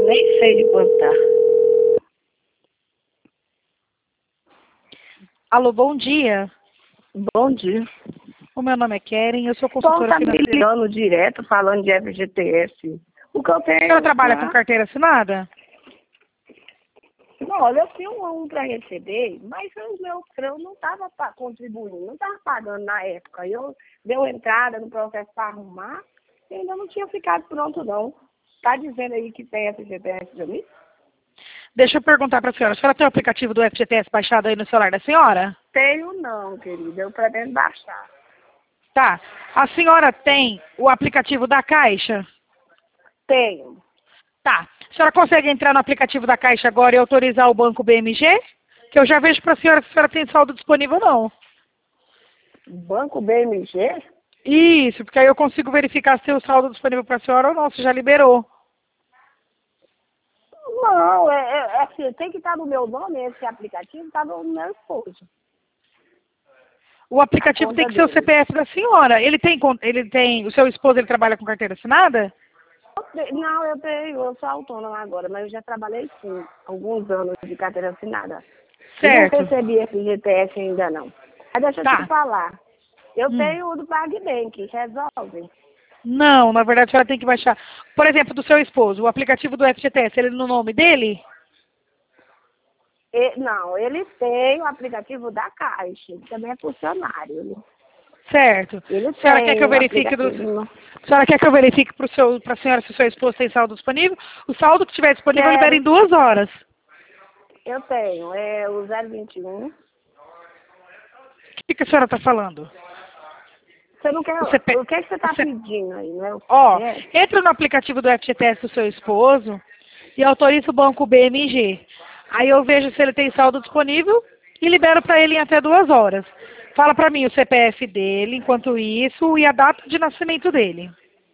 nem sei de quanto tá. Alô, bom dia. Bom dia. O meu nome é Keren, eu sou O consultora tá me financeira. ligando direto, falando de FGTS. O que eu A tenho... senhora trabalha com carteira assinada? Não, olha, eu tinha um para receber, mas o meu patrão não estava contribuindo, não estava pagando na época. Deu entrada no processo para arrumar e ainda não tinha ficado pronto, não. Tá dizendo aí que tem FGTS para mim? Deixa eu perguntar para a senhora tem o aplicativo do FGTS baixado aí no celular da senhora? Tenho não, querida. Eu pretendo baixar. Tá. A senhora tem o aplicativo da Caixa? Tenho. Tá. A senhora consegue entrar no aplicativo da Caixa agora e autorizar o Banco BMG? Que eu já vejo para a senhora tem saldo disponível, não. Banco BMG? Isso, porque aí eu consigo verificar se o saldo disponível para a senhora ou não, se já liberou. Não, é assim, tem que estar no meu nome, esse aplicativo está no meu esposo. O aplicativo tem que ser o CPF da senhora. O seu esposo, ele trabalha com carteira assinada? Não, eu sou autônoma agora, mas eu já trabalhei sim, alguns anos de carteira assinada. Certo. Não recebi FGTS ainda não. Mas deixa eu te falar, eu Hum. tenho o do PagBank, resolve? Não, na verdade a senhora tem que baixar. Por exemplo, do seu esposo, o aplicativo do FGTS, ele no nome dele? Não, ele tem o aplicativo da Caixa, ele também é funcionário. Certo. Ele A senhora quer tem que eu o verifique aplicativo. A senhora quer que eu verifique para a senhora se o seu esposo tem saldo disponível? O saldo que tiver disponível libera em 2 horas. Eu tenho, é o 021. O que a senhora está falando? Você não quer. O que você está pedindo aí, né? Ó, entra no aplicativo do FGTS do seu esposo e autoriza o banco BMG. Aí eu vejo se ele tem saldo disponível e libero para ele em até 2 horas. Fala para mim o CPF dele, enquanto isso, e a data de nascimento dele.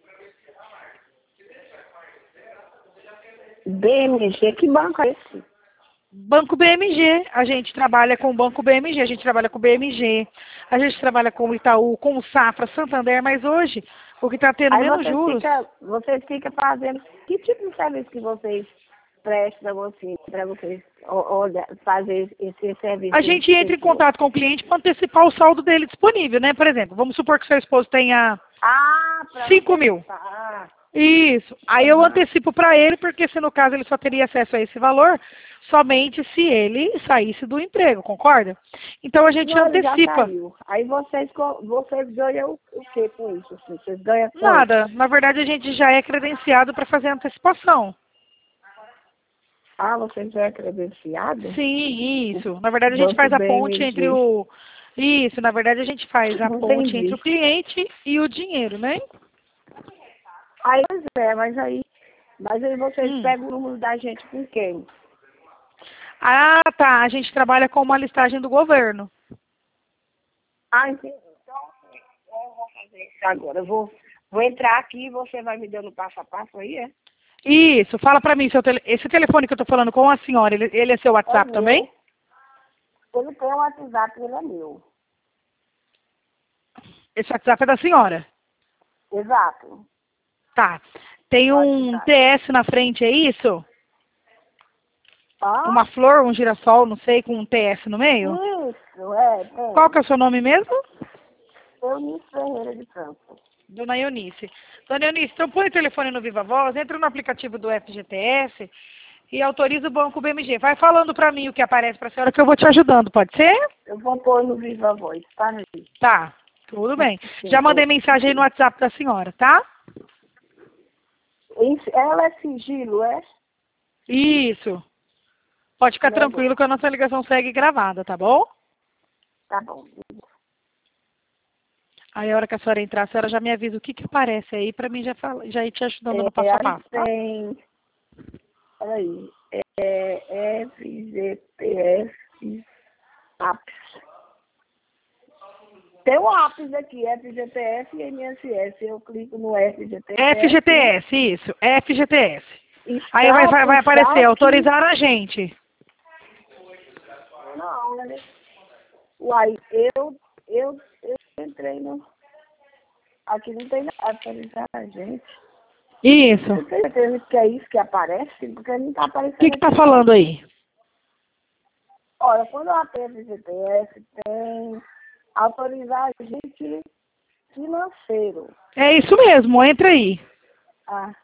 BMG, que banco é esse? Banco BMG. A gente trabalha com o Banco BMG, a gente trabalha com o BMG, a gente trabalha com o Itaú, com o Safra, Santander, mas hoje o que está tendo Aí menos juros. você fica fazendo. Que tipo de serviço que vocês prestam assim, para vocês fazer esse serviço? A gente entra em contato com o cliente para antecipar o saldo dele disponível, né? Por exemplo, vamos supor que seu esposo tenha 5 mil. Isso. Aí eu antecipo para ele, porque se no caso ele só teria acesso a esse valor somente se ele saísse do emprego, concorda? Então a gente antecipa. Aí vocês ganham o que com isso? Assim? Vocês ganham Nada. Na verdade a gente já é credenciado para fazer antecipação. Ah, você já é credenciado? Sim, isso. Na verdade a gente faz a ponte entre o... Isso, na verdade a gente faz a ponte entre o cliente e o dinheiro, né? Aí, mas aí vocês pegam o número da gente com quem? Ah, tá. A gente trabalha com uma listagem do governo. Ah, entendi. Então, eu vou fazer isso agora. Eu vou entrar aqui e você vai me dando passo a passo aí, é? Isso. Fala pra mim, esse telefone que eu tô falando com a senhora, ele é seu WhatsApp também? Ele tem o WhatsApp, ele é meu. Esse WhatsApp é da senhora? Exato. Tá. Tem um TS na frente, é isso? Uma flor, um girassol, não sei, com um TS no meio? Isso, é. Qual que é o seu nome mesmo? Eunice Ferreira de Campos. Dona Eunice. Dona Eunice, então põe o telefone no Viva Voz, entra no aplicativo do FGTS e autoriza o Banco BMG. Vai falando pra mim o que aparece pra senhora que eu vou te ajudando, pode ser? Eu vou pôr no Viva Voz, tá aí. Tá, tudo bem. Já mandei mensagem aí no WhatsApp da senhora, tá? Ela é sigilo, é? Isso. Pode ficar tranquilo que a nossa ligação segue gravada, tá bom? Tá bom. Aí a hora que a senhora entrar, a senhora já me avisa o que aparece aí pra mim já ir te ajudando no passo a passo, tá? Tem, peraí, FGTS Apps. Tem o Apps aqui, FGTS e INSS. Eu clico no FGTS. FGTS, isso, FGTS. Aí vai aparecer, autorizar a gente. Não, né? Uai, eu entrei no... Aqui não tem nada, autorizar a gente. Isso. Você tem certeza que é isso que aparece? Porque não está aparecendo. O que tá falando aí? Olha, quando a FGTS tem autorizar agente financeiro. É isso mesmo, entra aí. Ah,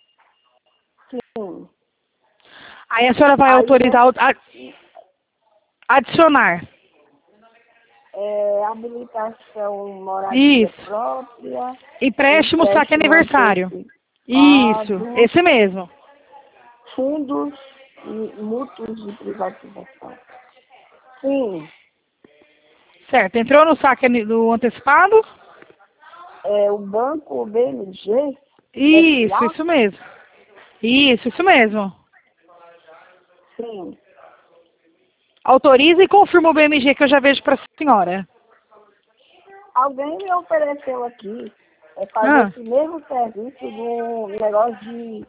sim. Aí a senhora vai autorizar, adicionar. Habilitação moradia Isso. própria. Empréstimo, saque aniversário. Isso, esse mesmo. Fundos mútuos de privatização. Sim. Certo, entrou no saque do antecipado? O banco BMG? Isso, isso mesmo. Isso mesmo. Sim. Autoriza e confirma o BMG que eu já vejo para a senhora. Alguém me ofereceu aqui fazer esse mesmo serviço do negócio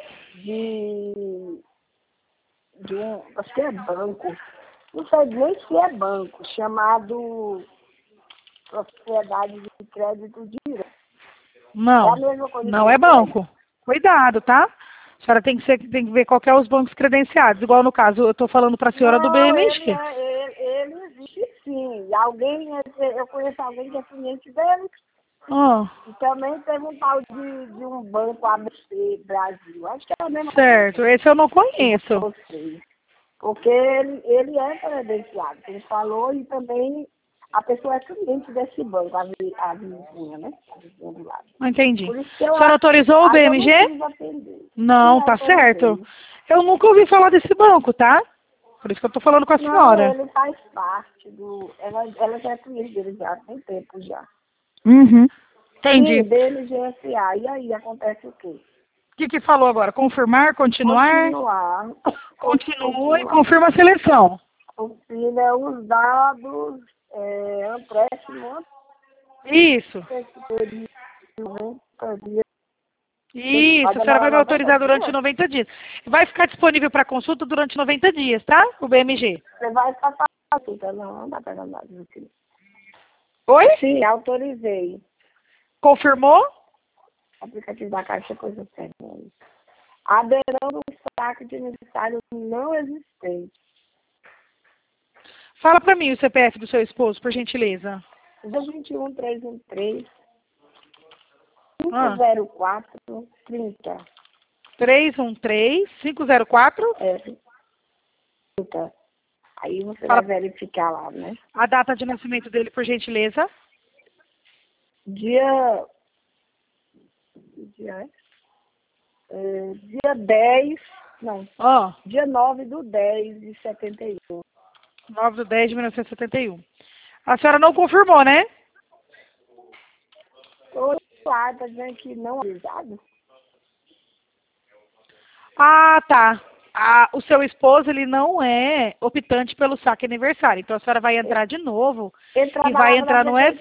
de um, acho que é banco, não sei nem se é banco, chamado Propriedade de Crédito Direto. Não, é a mesma coisa não é banco. Cuidado, tá? A senhora tem que ver qual que é os bancos credenciados. Igual no caso, eu estou falando para a senhora do BMG. Ele existe sim. Eu conheço alguém que é cliente dele. E também teve um tal de um banco ABC Brasil. Acho que é a mesma coisa. Certo, esse eu não conheço. Porque ele é credenciado. Ele falou e também a pessoa é cliente desse banco, a vizinha, né? A vizinha do lado. Não entendi. Por isso que A senhora autorizou o BMG? Não, tá certo. Eu nunca ouvi falar desse banco, tá? Por isso que eu tô falando com a senhora. Não, ele faz parte do... Ela já é cliente dele já há tem tempo já. Uhum. Entendi. Sim, BMGSA. E aí, acontece o quê? O que falou agora? Confirmar, continuar? Continua e confirma a seleção. Confira os dados, empréstimo. Isso. Isso, a senhora vai me autorizar durante 90 dias. Vai ficar disponível para consulta durante 90 dias, tá? O BMG. Você vai ficar consulta, não dá para nada. Oi? Sim, autorizei. Confirmou? Aplicativo da Caixa, coisa séria. Aderão do saque de aniversário não existente. Fala para mim o CPF do seu esposo, por gentileza. 21313 504 30. 313-504? 30. Aí você vai verificar lá, né? A data de nascimento dele, por gentileza. Dia 10, não. Dia 9/10/71. 9/10/1971. A senhora não confirmou, né? Tô lá, tá dizendo que não avisado. Ah, tá. O seu esposo, ele não é optante pelo saque aniversário. Então, a senhora vai entrar de novo e vai entrar no F...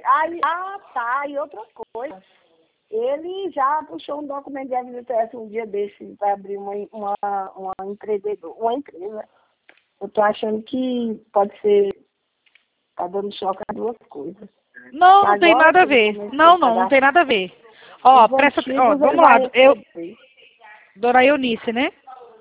E outra coisa. Ele já puxou um documento de FGTS um dia desse para abrir uma empresa. Eu tô achando que pode ser... Tá dando choque a duas coisas. Não, não tem nada a ver. Não tem nada a ver. Vamos lá. Dona Eunice, né?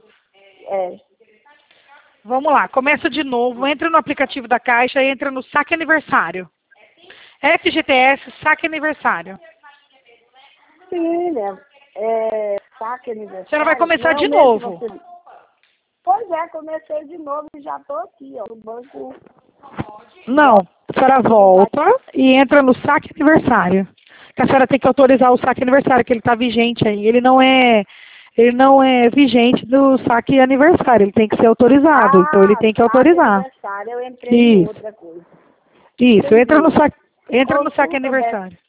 Vamos lá, começa de novo, entra no aplicativo da Caixa e entra no saque aniversário. FGTS, saque aniversário. Sim, né? Saque aniversário. A senhora vai começar de novo. Pois é, comecei de novo e já tô aqui, ó, no banco. Não, a senhora volta e entra no saque aniversário. Que a senhora tem que autorizar o saque aniversário, que ele está vigente aí. Ele não é vigente do saque aniversário, ele tem que ser autorizado. Então ele tem que autorizar. Eu entrei em outra coisa. Isso, entra no saque aniversário.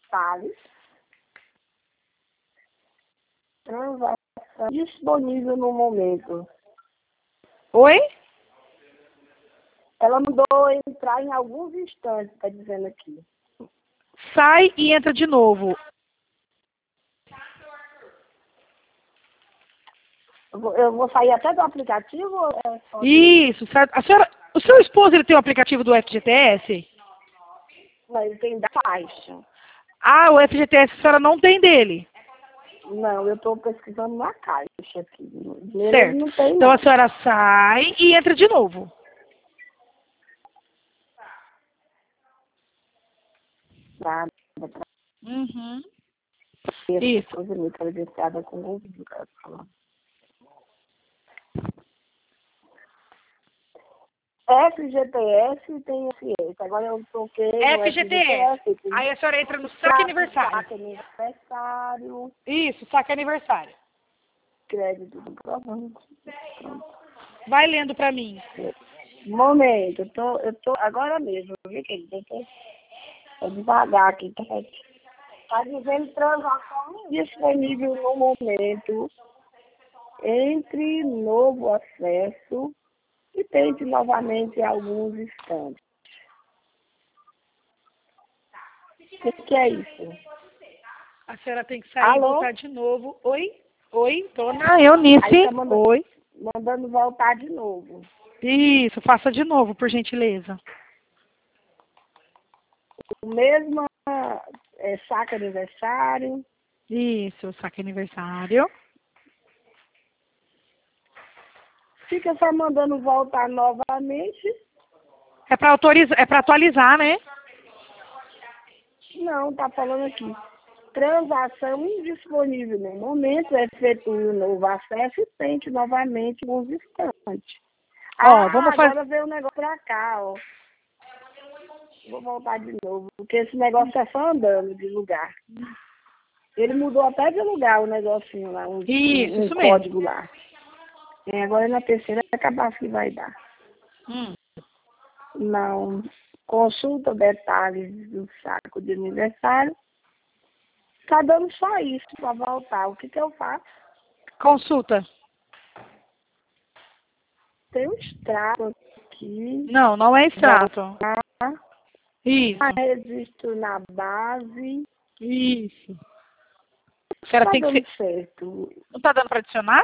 Transação disponível no momento. Oi? Ela mandou entrar em alguns instantes, está dizendo aqui. Sai e entra de novo. Eu vou sair até do aplicativo? Ou Isso. O seu esposo, ele tem o aplicativo do FGTS? Não, ele tem da Caixa. O FGTS a senhora não tem dele? Não, eu estou pesquisando na caixa aqui. Certo. Não tem, então não. a senhora sai e entra de novo. Nada. Uhum. Essa Isso. coisa muito credenciada com o vídeo, cara, falando. FGTS tem esse. Agora eu toquei no FGTS. FGTS. Aí a senhora entra no saque aniversário. Saque aniversário. Isso, saque aniversário. Crédito do programa. Vai lendo pra mim. Momento, eu tô agora mesmo, viu, querido? Eu tô devagar aqui, tá? Tá dizendo transação indisponível no momento. Entre novo acesso e tente novamente em alguns instantes. O que é isso? A senhora tem que sair Alô? e voltar de novo. Oi? Oi, dona Eunice. Aí tá Oi. mandando voltar de novo. Isso, faça de novo, por gentileza. O mesmo saque aniversário. Isso, saque aniversário. Fica só mandando voltar novamente. É para autorizar, é para atualizar, né? Não, tá falando aqui. Transação indisponível no momento, efetue o novo acesso e tente novamente uns instantes. Vamos fazer. Agora veio o negócio pra cá, ó. Vou voltar de novo, porque esse negócio é só andando de lugar. Ele mudou até de lugar o negocinho lá, um Isso código mesmo. lá. Agora na terceira é capaz que vai dar. Não. Consulta detalhes do saco de aniversário. Tá dando só isso para voltar. O que eu faço? Consulta. Tem um extrato aqui. Não, não é extrato. Isso. Registro na base. Isso. A senhora Tá tem que dando ser. certo. Não tá dando para adicionar?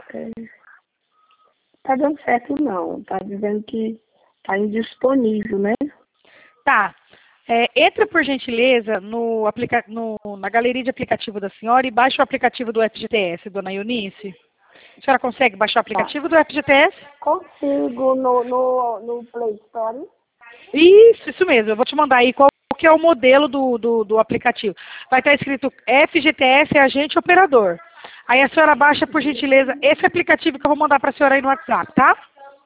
Tá dando certo não. Tá dizendo que tá indisponível, né? Tá. Entra, por gentileza, na galeria de aplicativo da senhora e baixa o aplicativo do FGTS, dona Eunice. A senhora consegue baixar o aplicativo do FGTS? Consigo no Play Store. Isso mesmo. Eu vou te mandar aí qual que é o modelo do aplicativo. Vai estar escrito FGTS Agente Operador. Aí a senhora baixa, por gentileza, esse aplicativo que eu vou mandar para a senhora aí no WhatsApp, tá?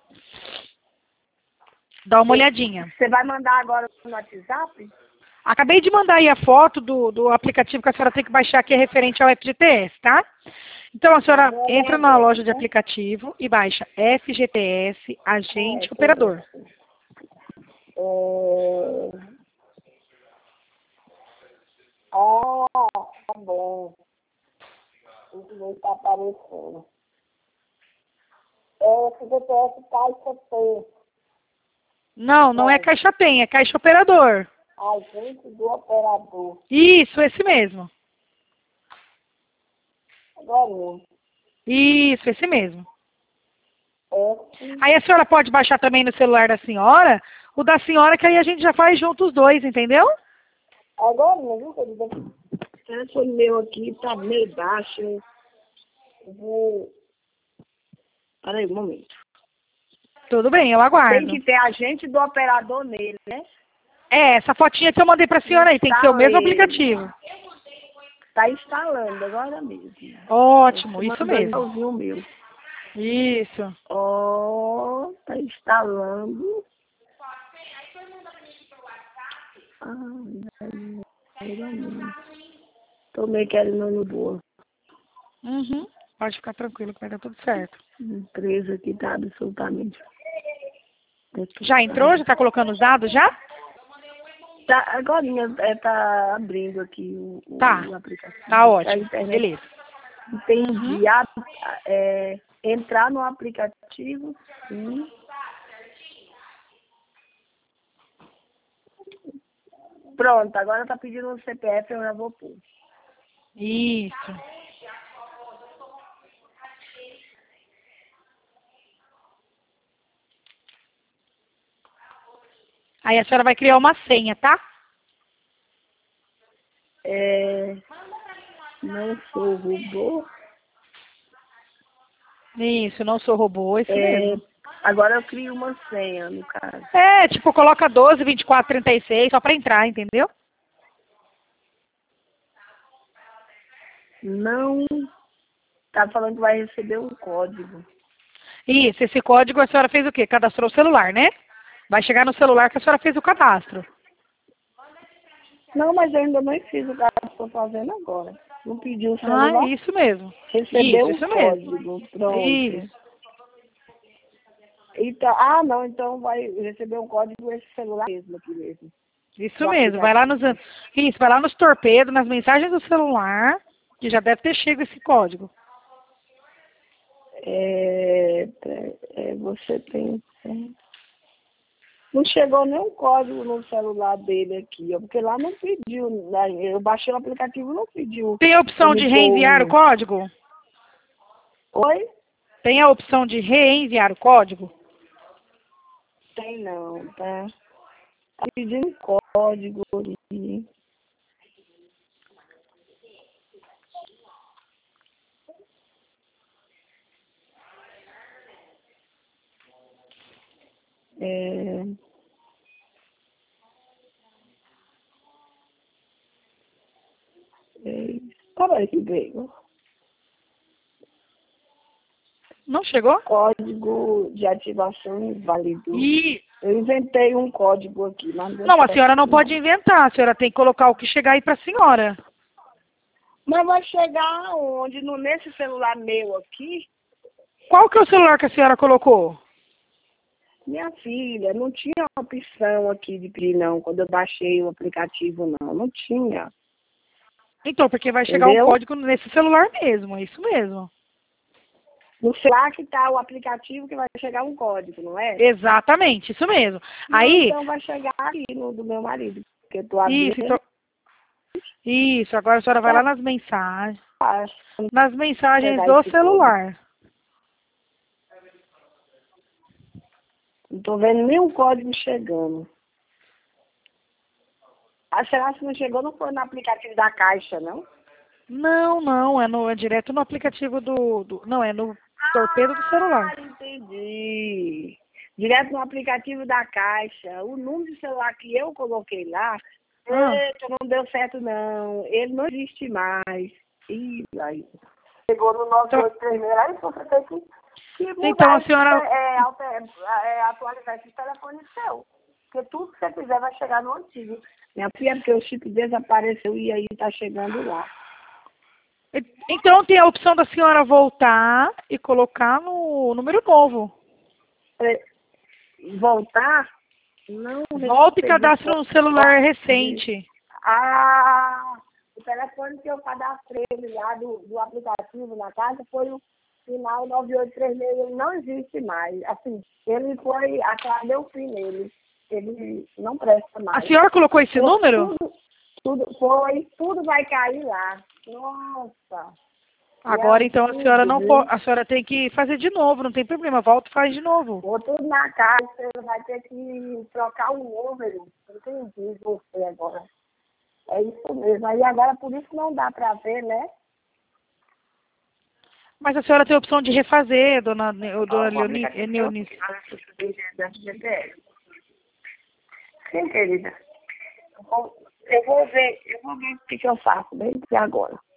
Dá uma olhadinha. Você vai mandar agora no WhatsApp? Acabei de mandar aí a foto do aplicativo que a senhora tem que baixar, que é referente ao FGTS, tá? Então, a senhora entra na loja de aplicativo e baixa FGTS Agente Operador. Tá bom. Isso não está aparecendo. FGTS Caixa P. Não é Caixa Tem, é Caixa Operador. Agente do operador. Isso, esse mesmo. Agora. Isso, esse mesmo. Aí a senhora pode baixar também no celular da senhora, o da senhora, que aí a gente já faz junto os dois, entendeu? Agora, viu, querida? O telefone meu aqui tá meio baixo. Eu vou... Peraí, um momento. Tudo bem, eu aguardo. Tem que ter agente do operador nele, né? Essa fotinha que eu mandei pra senhora aí, tem que ser o mesmo aplicativo. Tá instalando agora mesmo. Ótimo, isso mesmo. O meu. Isso. Tá instalando. Tô meio querendo no boa. Pode ficar tranquilo que vai dar tudo certo. A empresa aqui tá absolutamente... Já entrou? Já tá colocando os dados já? Tá, agora tá abrindo aqui o aplicativo. Tá ótimo. Beleza. Entendi. Entrar no aplicativo, sim. Pronto, agora tá pedindo o CPF, eu já vou pôr. Isso. Aí a senhora vai criar uma senha, tá? Não não sou robô. Isso, não sou robô, isso mesmo. Agora eu crio uma senha, no caso. Tipo, coloca 12, 24, 36, só pra entrar, entendeu? Não, tá falando que vai receber um código. Isso, esse código a senhora fez o quê? Cadastrou o celular, né? Vai chegar no celular que a senhora fez o cadastro. Não, mas eu ainda não fiz o cadastro que estou fazendo agora. Não pediu o celular? Isso mesmo. Recebeu Isso o mesmo. código, pronto. Isso. Então, não, então vai receber um código esse celular mesmo aqui mesmo. Isso mesmo. Vai lá nos torpedos, nas mensagens do celular, que já deve ter chego esse código. Você tem... Não chegou nenhum código no celular dele aqui, ó, porque lá não pediu. Eu baixei o aplicativo, não pediu. Tem a opção de reenviar o código? Oi? Tem a opção de reenviar o código? Tem não, tá? Tá pedindo código ali. Olha que veio. Não chegou? Código de ativação inválido. Eu inventei um código aqui. Mas não, a senhora não pode inventar. A senhora tem que colocar o que chegar aí para a senhora. Mas vai chegar onde? Nesse celular meu aqui? Qual que é o celular que a senhora colocou? Minha filha, não tinha opção aqui de pedir, não. Quando eu baixei o aplicativo, não. Não tinha. Então, porque vai chegar um código nesse celular mesmo. É isso mesmo. No celular que está o aplicativo que vai chegar um código, não é? Exatamente, isso mesmo. Aí, então vai chegar aqui no do meu marido, porque eu estou abrindo. Isso, agora a senhora vai lá nas mensagens. Nas mensagens do celular. Não estou vendo nenhum código chegando. Será que não chegou, não foi no aplicativo da Caixa, não? Não, é direto no aplicativo não, é no torpedo do celular. Entendi. Direto no aplicativo da Caixa. O número de celular que eu coloquei lá, não deu certo, não. Ele não existe mais. Ih, aí. Chegou no 9836, aí você tem que mudar, então a senhora... atualizar esse telefone seu. Porque tudo que você fizer vai chegar no antigo. Minha filha, porque o chip desapareceu e aí está chegando lá. Então tem a opção da senhora voltar e colocar no número novo. Voltar? Não. Volta e cadastra um celular recente. O telefone que eu cadastrei lá do aplicativo na casa foi o final 9836. Ele não existe mais. Assim, ele foi, deu fim nele. Ele não presta mais. A senhora colocou esse número? Tudo vai cair lá. Nossa. Agora então a senhora não pode, a senhora tem que fazer de novo, não tem problema, volta e faz de novo. Vou tudo na casa, você vai ter que trocar o número. Eu entendi você agora. É isso mesmo. Aí agora por isso não dá para ver, né? Mas a senhora tem a opção de refazer, dona Leonice. Sim, querida. Eu vou ver o que eu faço desde agora.